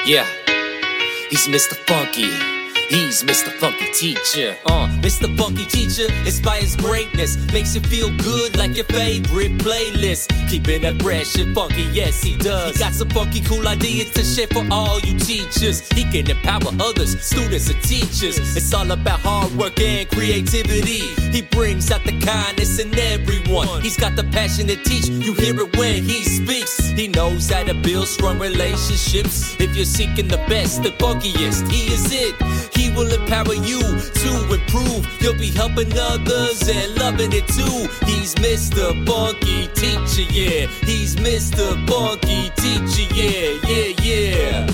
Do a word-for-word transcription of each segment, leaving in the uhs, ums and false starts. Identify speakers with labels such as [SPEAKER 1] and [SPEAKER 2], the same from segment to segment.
[SPEAKER 1] Yeah, he's Mister Funky. He's Mister Funky Teacher. Uh, Mister Funky Teacher inspires greatness, makes you feel good like your favorite playlist. Keeping it fresh and funky, yes he does. He got some funky cool ideas to share for all you teachers. He can empower others, students and teachers. It's all about hard work and creativity. He brings out the kindness in everyone. He's got the passion to teach, you hear it when he speaks. He knows how to build strong relationships. If you're seeking the best, the funkiest, he is it. He will empower you to improve. You'll be helping others and loving it too. He's Mister Funky Teacher, yeah. He's Mister Funky Teacher, yeah, yeah, yeah.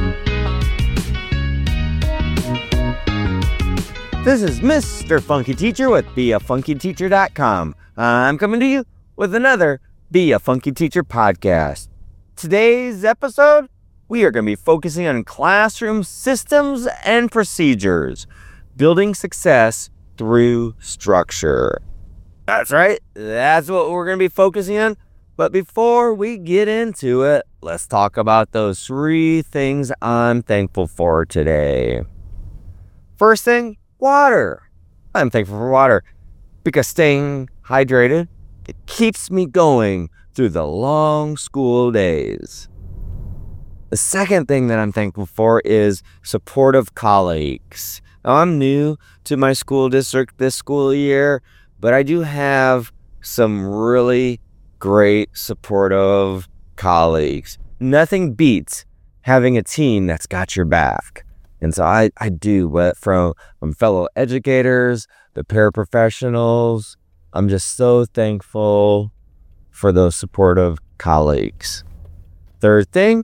[SPEAKER 2] This is Mister Funky Teacher with be a funky teacher dot com. I'm coming to you with another Be a Funky Teacher podcast. Today's episode, we are going to be focusing on classroom systems and procedures, building success through structure. That's right, that's what we're going to be focusing on. But before we get into it, let's talk about those three things I'm thankful for today. First thing, water. I'm thankful for water because staying hydrated, it keeps me going through the long school days. The second thing that I'm thankful for is supportive colleagues. Now, I'm new to my school district this school year, but I do have some really great supportive colleagues. Nothing beats having a team that's got your back. And so I, I do, but from, from fellow educators, the paraprofessionals, I'm just so thankful for those supportive colleagues. Third thing,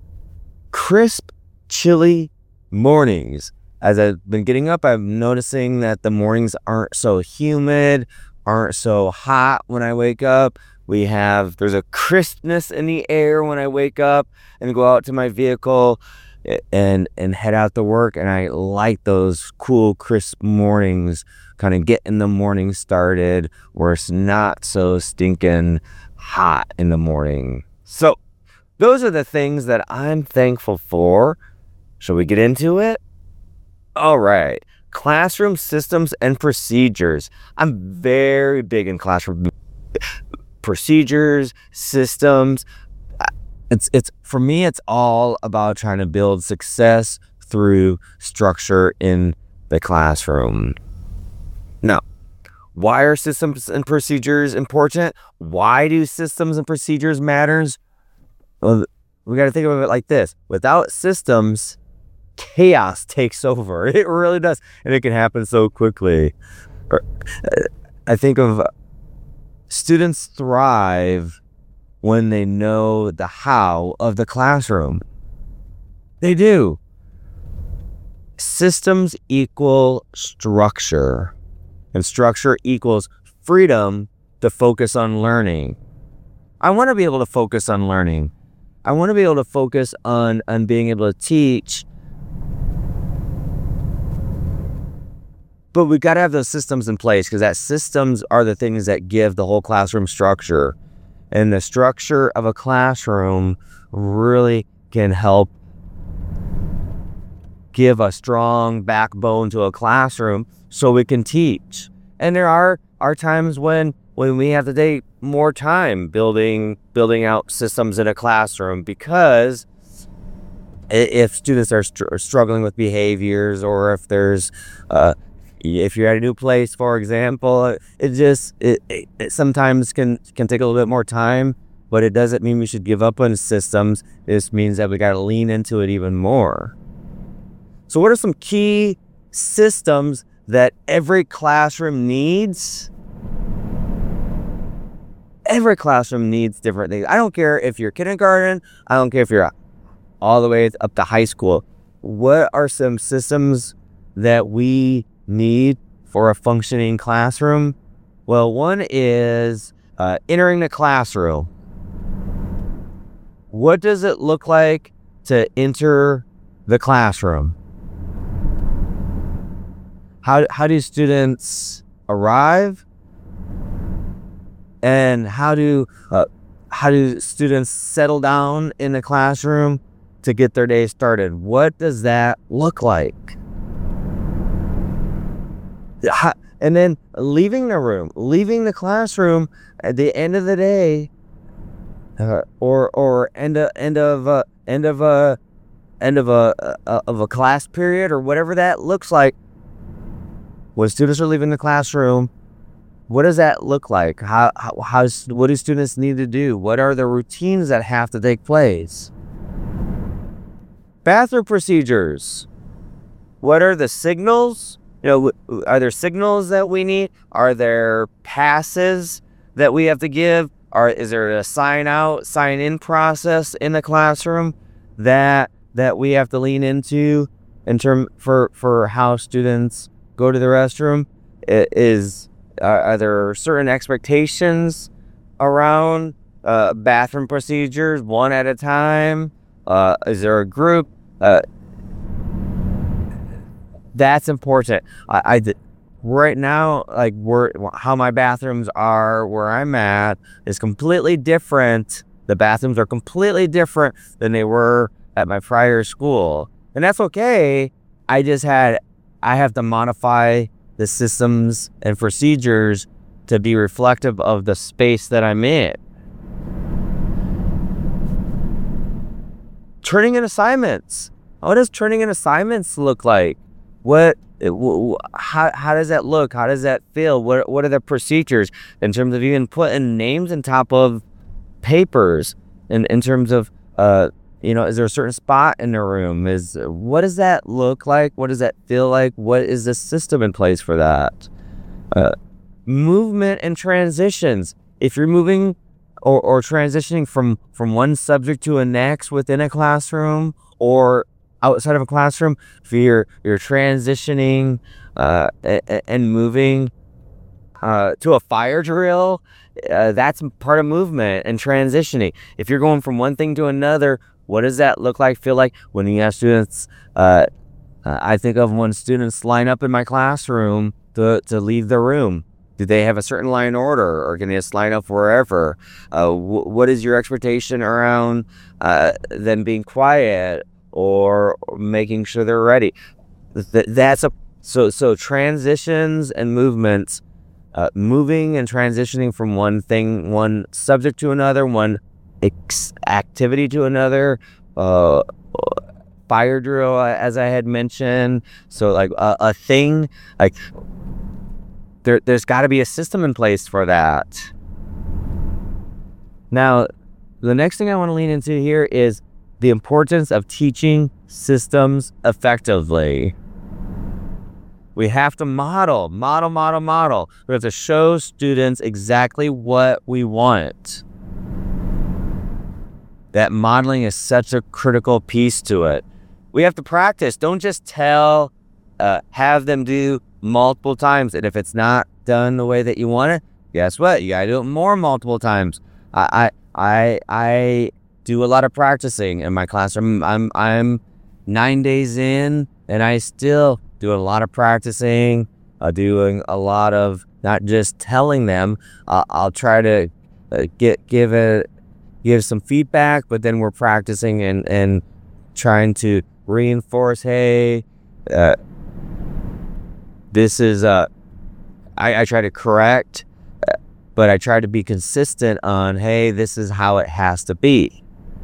[SPEAKER 2] crisp, chilly mornings. As I've been getting up, I'm noticing that the mornings aren't so humid, aren't so hot when I wake up. We have, there's a crispness in the air when I wake up and go out to my vehicle and and head out to work. And I like those cool, crisp mornings, kind of getting the morning started where it's not so stinking hot in the morning. So those are the things that I'm thankful for. Shall we get into it? All right. Classroom systems and procedures. I'm very big in classroom procedures, systems. It's it's for me, it's all about trying to build success through structure in the classroom. Now, why are systems and procedures important? Why do systems and procedures matters? Well, we got to think of it like this. Without systems, chaos takes over. It really does. And it can happen so quickly. I think of students thrive when they know the how of the classroom. They do. Systems equal structure. And structure equals freedom to focus on learning. I want to be able to focus on learning. I want to be able to focus on, on being able to teach. But we've got to have those systems in place because that systems are the things that give the whole classroom structure. And the structure of a classroom really can help give a strong backbone to a classroom so we can teach. And there are, are times when when we have to take more time building building out systems in a classroom because if students are str- struggling with behaviors or if there's uh, if you're at a new place, for example, it just it, it, it sometimes can can take a little bit more time, but it doesn't mean we should give up on systems. This means that we got to lean into it even more. So what are some key systems that every classroom needs? Every classroom needs different things. I don't care if you're kindergarten. I don't care if you're all the way up to high school. What are some systems that we need for a functioning classroom? Well, one is uh, entering the classroom. What does it look like to enter the classroom? How how do students arrive? And how do uh, how do students settle down in the classroom to get their day started. What does that look like? How, and then leaving the room, leaving the classroom at the end of the day, uh, or or end of end of uh, end of a end of a uh, of a class period, or whatever that looks like. When students are leaving the classroom, what does that look like? How, how how's what do students need to do? What are the routines that have to take place? Bathroom procedures. What are the signals? You know, are there signals that we need? Are there passes that we have to give? Or is there a sign out, sign in process in the classroom that that we have to lean into in term for for how students go to the restroom? It is uh, are there certain expectations around uh, bathroom procedures, one at a time? Uh, is there a group? Uh, That's important. I, I right now, like where how my bathrooms are, where I'm at, is completely different. The bathrooms are completely different than they were at my prior school, and that's okay. I just had I have to modify the systems and procedures to be reflective of the space that I'm in. Turning in assignments. What does turning in assignments look like? What, how, how does that look? How does that feel? What, what are the procedures in terms of even putting names on top of papers? In, in terms of, uh, you know, is there a certain spot in the room? Is, what does that look like? What does that feel like? What is the system in place for that? Uh, movement and transitions. If you're moving or, or transitioning from, from one subject to a next within a classroom or outside of a classroom, if you're you're transitioning uh, and, and moving uh, to a fire drill, uh, that's part of movement and transitioning. If you're going from one thing to another, what does that look like, feel like? When you have students, uh, uh, I think of when students line up in my classroom to, to leave the room. Do they have a certain line order, or can they just line up wherever? Uh, wh- what is your expectation around uh, them being quiet, or making sure they're ready? Th- that's a so so transitions and movements, uh, moving and transitioning from one thing, one subject to another, one ex- activity to another. Uh, fire drill, as I had mentioned. So like a, a thing, like there, there's got to be a system in place for that. Now, the next thing I want to lean into here is the importance of teaching systems effectively. We have to model, model, model, model. We have to show students exactly what we want. That modeling is such a critical piece to it. We have to practice. Don't just tell, uh, have them do multiple times. And if it's not done the way that you want it, guess what? You gotta do it more multiple times. I, I, I, I do a lot of practicing in my classroom. I'm I'm nine days in, and I still do a lot of practicing. Uh, doing a lot of not just telling them. Uh, I'll try to uh, get give it give some feedback, but then we're practicing and and trying to reinforce. Hey, uh, this is uh, I, I try to correct, uh, but I try to be consistent on. Hey, this is how it has to be.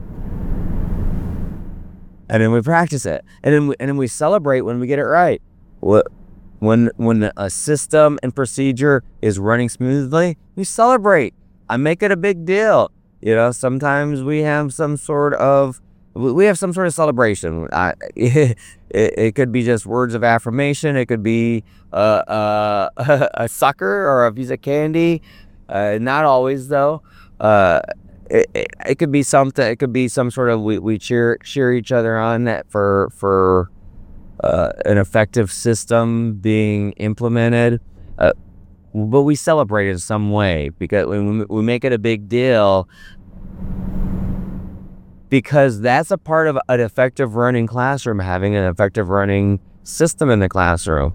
[SPEAKER 2] And then we practice it, and then we, and then we celebrate when we get it right. When when a system and procedure is running smoothly, we celebrate. I make it a big deal. You know, sometimes we have some sort of we have some sort of celebration. I, it, it could be just words of affirmation. It could be uh, uh, a sucker or a piece of candy. Uh, not always, though. Uh, It, it, it could be something. It could be some sort of we, we cheer cheer each other on that for for uh, an effective system being implemented, uh, but we celebrate in some way because we we make it a big deal because that's a part of an effective running classroom, having an effective running system in the classroom.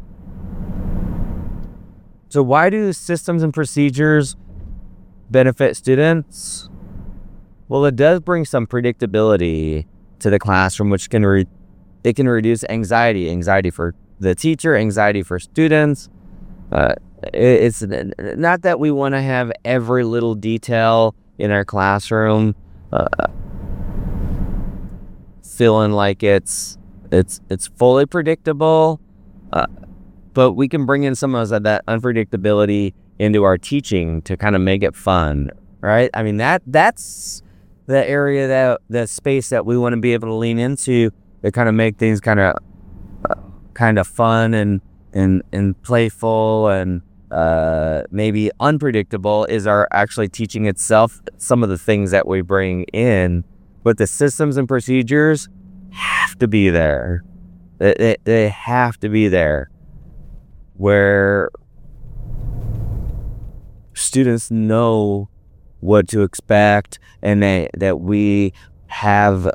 [SPEAKER 2] So why do systems and procedures benefit students? Well, it does bring some predictability to the classroom, which can re- it can reduce anxiety, anxiety for the teacher, anxiety for students. Uh, it, it's not that we want to have every little detail in our classroom uh, feeling like it's it's it's fully predictable, uh, but we can bring in some of that unpredictability into our teaching to kind of make it fun, right? I mean, that that's the area, that the space that we want to be able to lean into to kind of make things kind of uh, kind of fun and and and playful and uh, maybe unpredictable, is our actually teaching itself, some of the things that we bring in. But the systems and procedures have to be there. They, they, they have to be there where students know what to expect, and they, that we have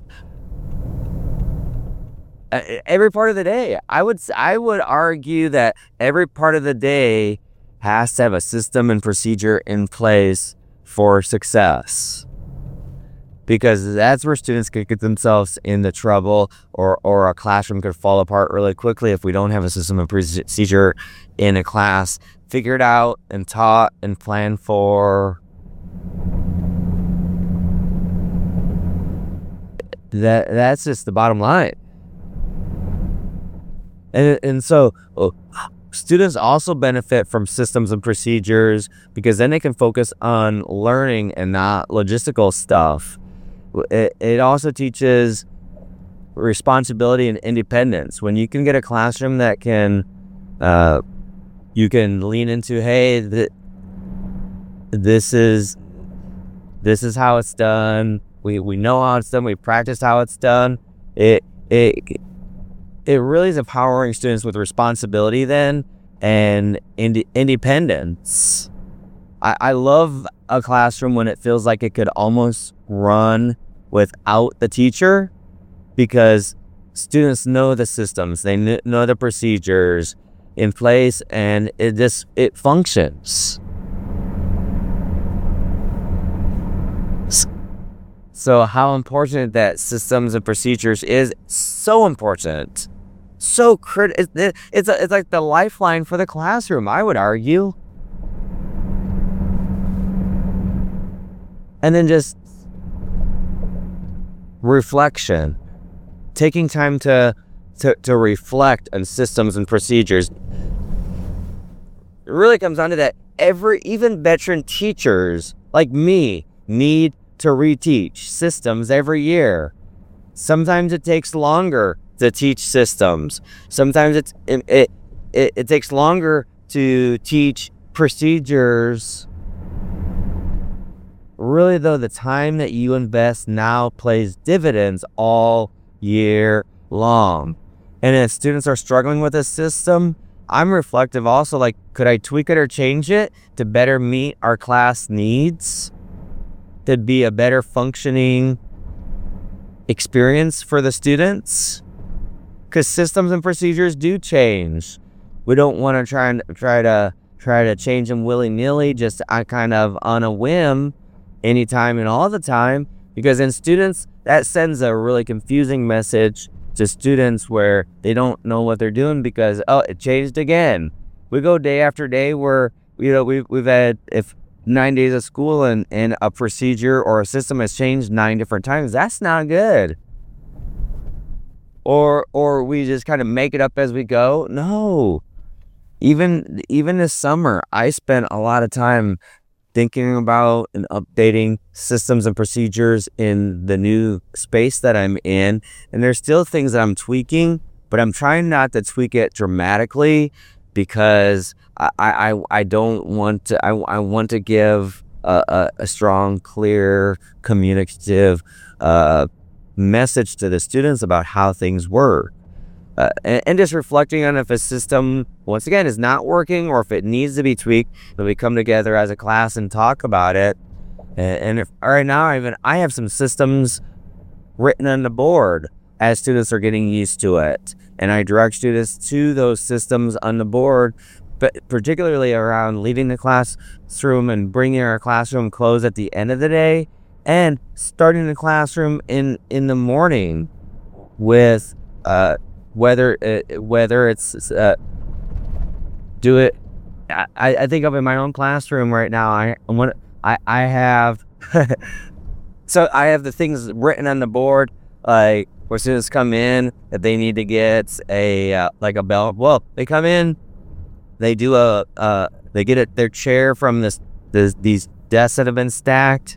[SPEAKER 2] every part of the day. I would I would argue that every part of the day has to have a system and procedure in place for success, because that's where students could get themselves into trouble, or, or a classroom could fall apart really quickly if we don't have a system and procedure in a class figured out and taught and planned for. That that's just the bottom line. And and so oh, students also benefit from systems and procedures, because then they can focus on learning and not logistical stuff. It, it also teaches responsibility and independence. When you can get a classroom that can, uh, you can lean into, hey, th- this is this is how it's done. We we know how it's done. We practice how it's done. It it it really is empowering students with responsibility then, and ind- independence. I, I love a classroom when it feels like it could almost run without the teacher, because students know the systems, they kn- know the procedures in place, and it just it functions. So how important that systems and procedures is, so important, so critical. It, it's a, it's like the lifeline for the classroom, I would argue. And then just reflection, taking time to, to to reflect on systems and procedures. It really comes down to that. Every, even veteran teachers like me, need to reteach systems every year. Sometimes it takes longer to teach systems. Sometimes it's, it, it, it, it takes longer to teach procedures. Really, though, the time that you invest now plays dividends all year long. And if students are struggling with a system, I'm reflective also, like, could I tweak it or change it to better meet our class needs? To be a better functioning experience for the students? Because systems and procedures do change. We don't want to try and try to try to change them willy-nilly, just uh, kind of on a whim, anytime and all the time. Because in students, that sends a really confusing message to students where they don't know what they're doing, because oh, it changed again. We go day after day where, you know, we've we've had if. nine days of school and, and a procedure or a system has changed nine different times. That's not good. Or or we just kind of make it up as we go. No. Even even this summer, I spent a lot of time thinking about and updating systems and procedures in the new space that I'm in. And there's still things that I'm tweaking, but I'm trying not to tweak it dramatically, because I, I, I don't want to, I, I want to give a, a, a strong, clear, communicative uh, message to the students about how things work. Uh, and, and just reflecting on if a system, once again, is not working, or if it needs to be tweaked, that we come together as a class and talk about it. And, and if, right now, I even I have some systems written on the board as students are getting used to it. And I direct students to those systems on the board, but particularly around leaving the classroom and bringing our classroom close at the end of the day, And starting the classroom in, in the morning with uh, whether uh, whether it's uh, do it. I, I think of in my own classroom right now. I I I have so I have the things written on the board, like where students come in that they need to get a uh, like a bell. Well, they come in, they do a uh, they get a, their chair from this, this these desks that have been stacked.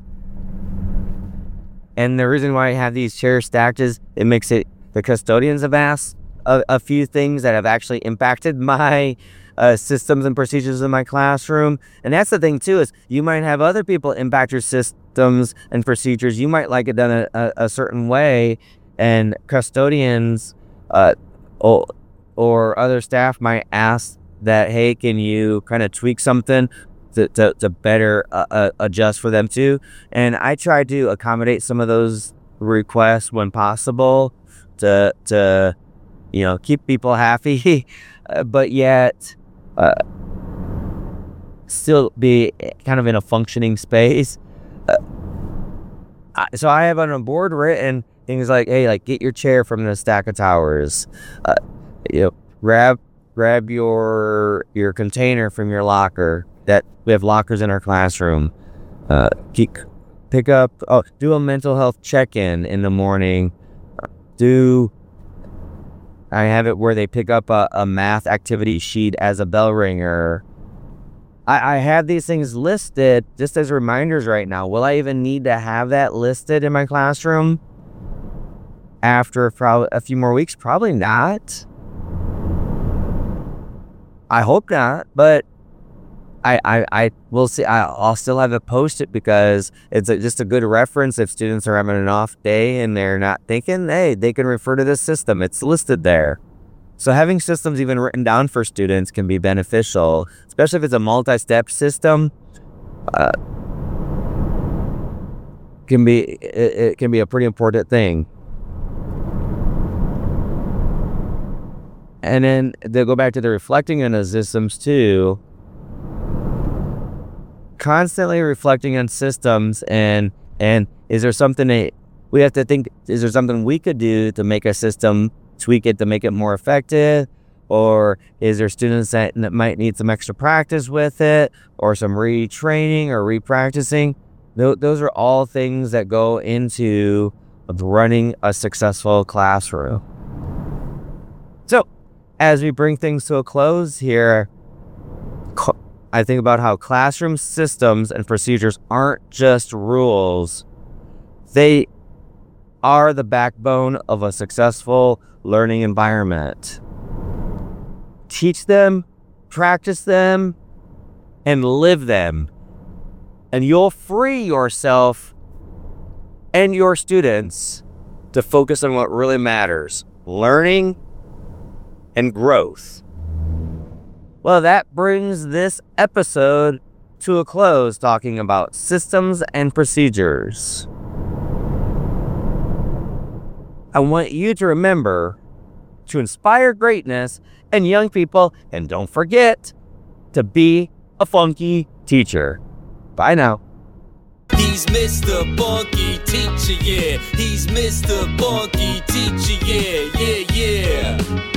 [SPEAKER 2] And the reason why I have these chairs stacked is it makes it, the custodians have asked a, a few things that have actually impacted my uh, systems and procedures in my classroom. And that's the thing too, is you might have other people impact your systems and procedures. You might like it done a, a, a certain way, and custodians uh, or, or other staff might ask that, hey, can you kind of tweak something To, to, to better uh, uh, adjust for them too. And I try to accommodate some of those requests when possible to, to you know, keep people happy, uh, but yet uh, still be kind of in a functioning space. Uh, I, so I have on a board written things like, hey, like get your chair from the stack of towers. Uh, you know, grab grab your your container from your locker. That we have lockers in our classroom. Uh, keep, pick up, oh, do a mental health check-in in the morning. Do, I have it where they pick up a, a math activity sheet as a bell ringer. I, I have these things listed just as reminders right now. Will I even need to have that listed in my classroom after probably a few more weeks? Probably not. I hope not, but I, I, I will see. I, I'll still have it posted because it's a, just a good reference if students are having an off day and they're not thinking, hey, they can refer to this system. It's listed there. So having systems even written down for students can be beneficial, especially if it's a multi-step system. Uh, can be it, it can be a pretty important thing. And then they'll go back to the reflecting on the systems too. Constantly reflecting on systems, and and is there something that we have to think, is there something we could do to make a system, tweak it to make it more effective? Or is there students that, that might need some extra practice with it, or some retraining or repracticing? Th- those are all things that go into running a successful classroom. So as we bring things to a close here, I think about how classroom systems and procedures aren't just rules. They are the backbone of a successful learning environment. Teach them, practice them, and live them. And you'll free yourself and your students to focus on what really matters: learning and growth. Well, that brings this episode to a close, talking about systems and procedures. I want you to remember to inspire greatness in young people, and don't forget to be a funky teacher. Bye now.
[SPEAKER 1] He's Mister Funky Teacher, yeah. He's Mister Funky Teacher, yeah, yeah, yeah.